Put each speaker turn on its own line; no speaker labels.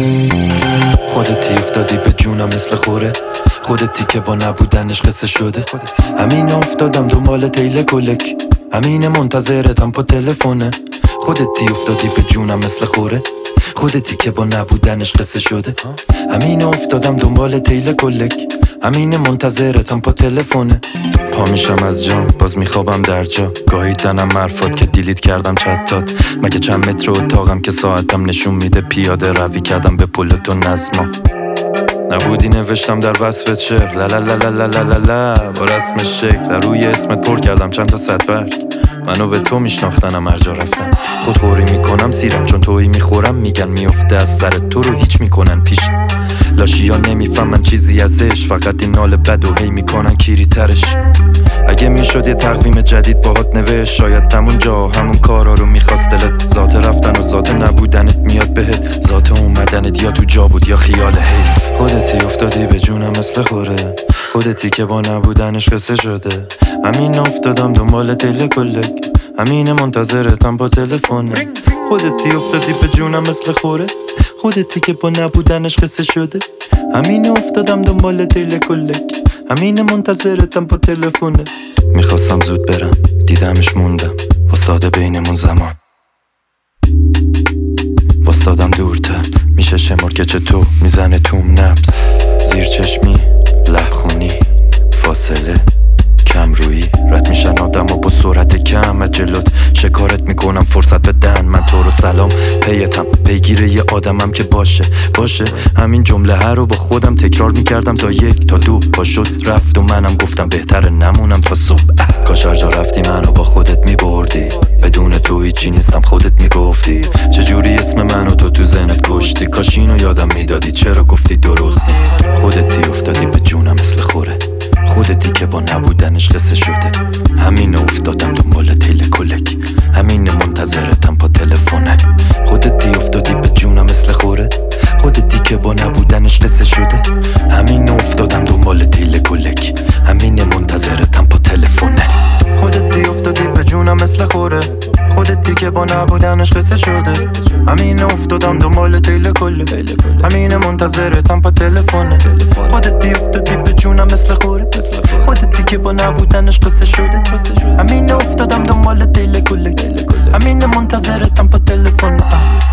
خودتی افتادی به جونم مثل خوره، خودتی که با نبودنش قصه شده. همین افتادم دنبال تیل کلک، همین منتظرتم پا تلفونه. خودتی افتادی به جونم مثل خوره، خودتی که با نبودنش قصه شده. همین افتادم دنبال تیل کلک، همین منتظرتم پا تلفونه. پا میشم از جام باز میخوابم در جا، گاهی دنم مرفات که دیلیت کردم چتات. مگه چند متر اتاقم که ساعتم نشون میده پیاده روی کردم به پلت و نظما. نبودی نوشتم در وصفت شعر لا لا لا لا لا لا لا لا با رسم شکل روی اسمت پر کردم چند تا صد برگ. منو به تو میشناختنم هر جا رفتم، خودخوری میکنم سیرم چون تویی میخورم. میگن میفته از سر تو رو هیچ میکنن پیش. لاشیا نمیفهمن چیزی ازش، فقط این نال بد و هی میکنن کیری ترش. اگه میشد یه تقویم جدید باهات نوشت، شاید همون جا همون کارا رو میخواست دلت. ذات رفتن و ذات نبودنت میاد بهت، ذات اومدنت یا تو جا بود یا خیال حیف. خودتی افتادی به جونم مثل خوره، خودتی که با نبودنش قصه شده. همین افتادم دنبال تیل کلک، همین منتظرتم با تلفونه. خودتی افتادی به جونم مثل خوره، خودتی که با نبودنش قصه شده. همین افتادم دنبال تیل کلک، همین منتظرتم با تلفونه. میخواستم زود برم دیدمش موندم، واسطاده بینمون زمان. واسطادم دورتر میشه شمار که تو میزنه توم نبض. زیر چشمی لبخونی فاصله کم روی رد میشن آدم و با سرعت کم از جلوت شکارت میکنم فرصت بدن. من تو رو سلام پیتم پیگیر یه آدمم که باشه همین جمله ها رو با خودم تکرار میکردم تا یک تا دو پا شد رفت و منم گفتم بهتره نمونم تا صبح. کاش هر جا رفتی منو با خودت میبردی، بدون تو هیچی نیستم خودت میگفتی. چجوری اسم منو تو ذهنت کشتی، کاش اینو یادم میدادی چرا گفتی درست نیست. خودتی افتادی به جونم مثل خوره، خودتی که با نبودنش قصه شده. همین افتادم دنبال تیل کلک، همین منتظرتم پا تلفونه. خودتی افتادی به جونم مثل خوره، خودتی که با نبودنش قصه شده. همین افتادم دنبال تیل کلک، همین منتظرتم پا تلفونه. خودتی افتادی به جونم مثل خوره، خودتی که با نبودنش قصه شده. همین افتادم دنبال تیل کلک، همین منتظرتم پا تلفونه. خودتی افتادی به جونم مثل خوره، خودتی که با نبودنش قصه شده. همین افتادم دنبال تیل کلک، همین منتظرتم پا تلفونه.